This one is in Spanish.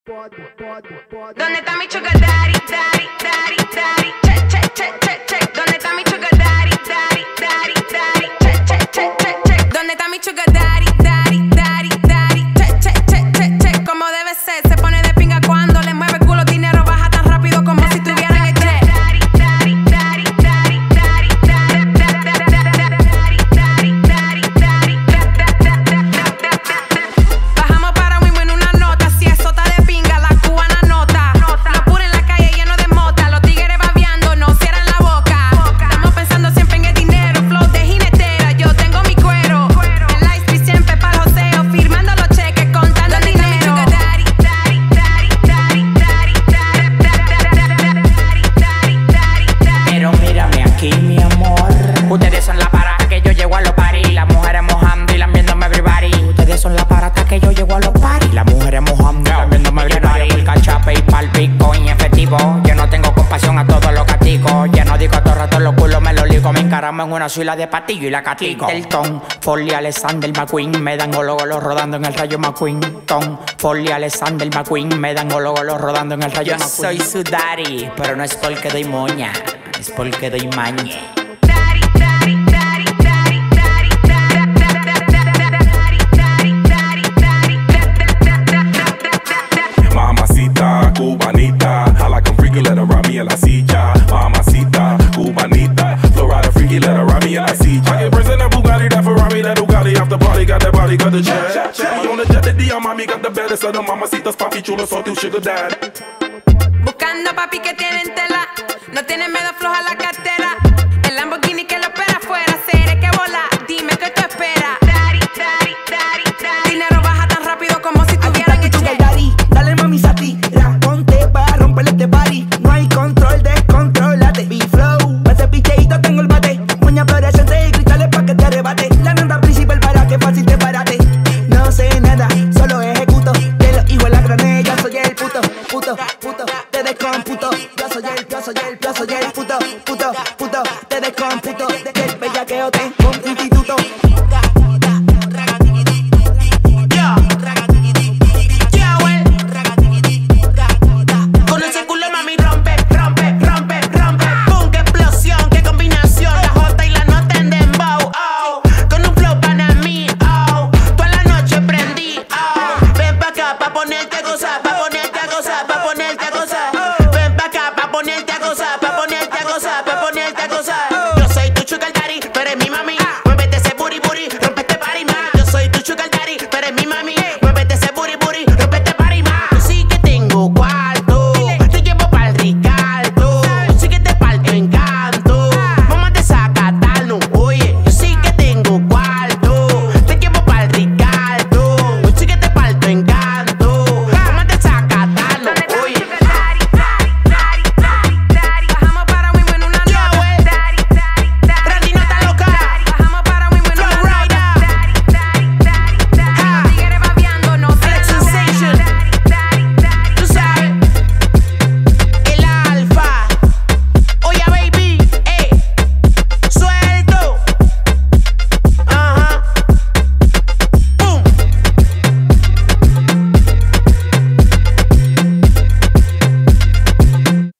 ¿Dónde está mi sugar daddy, daddy, daddy, daddy? Check, check, check, check, check. ¿Dónde está mi sugar daddy, daddy, daddy, daddy? Check, check, check, check, check. ¿Dónde está mi sugar daddy, daddy, daddy, daddy? Check, check, check, check, check. Como debe ser, se pone de pinga cuando le mueve culo, dinero baja tan rápido como si tuviera en el jet. Bajamos para muy en una nota, si eso está de pinga, la cubana nota. Lo puro en la calle lleno de mota, los tigres babeando, no cierran la boca. Estamos pensando siempre en el dinero, flow de jinetera, yo tengo mi cuero. En la street siempre para el joseo, firmando los cheques, contando el dinero. Pero mírame aquí, mi amor. Ustedes son la parata que yo llego a los paris. Las mujeres mojando y lambiéndome everybody. Ustedes son la parata que yo llego a los paris. Las mujeres mojando y lambiéndome everybody. Por cachape y pa'l bitcoin efectivo. Yo no tengo compasión a todos los castigos. Ya no digo a todo rato los culos me los ligo. Me encaramo en una suela de patillo y la catico. Elton, Foley, Alexander McQueen. Me dan golo rodando en el rayo McQueen. Tom, Foley, Alexander McQueen. Me dan golo rodando en el rayo McQueen. Yo soy su daddy, pero no es porque doy moña, es porque doy maña. Mamacita, cubanita, I like 'em freaky, let her ride me en la silla. Mamacita, cubanita, Florida freaky, let her ride me en la silla. I get brains in that Bugatti, that Ferrari, that Bugatti, after party, got that body, got the jet. We on the jet, the D, mommy got the baddest of the mamacitas, papi chulo, so tu sugar dad. Buscando papi que tienen tela, no tienen miedo, floja la cartera. El Lamborghini que lo espera afuera, seré que vola, dime qué tú esperas. Dinero baja tan rápido como si tuvieran el jet. Daddy, dale mami sati, la ponte pa' romperle este party. No hay control, descontrolate. B-Flow, pa' ese picheíto tengo el bate. Moña fluorescente y cristales pa' que te arrebate. La nota principal para que fácil te parate. No sé nada, solo ejecuto. De los hijos la grané, yo soy el puto, puto, puto. Te descomputo, yo soy el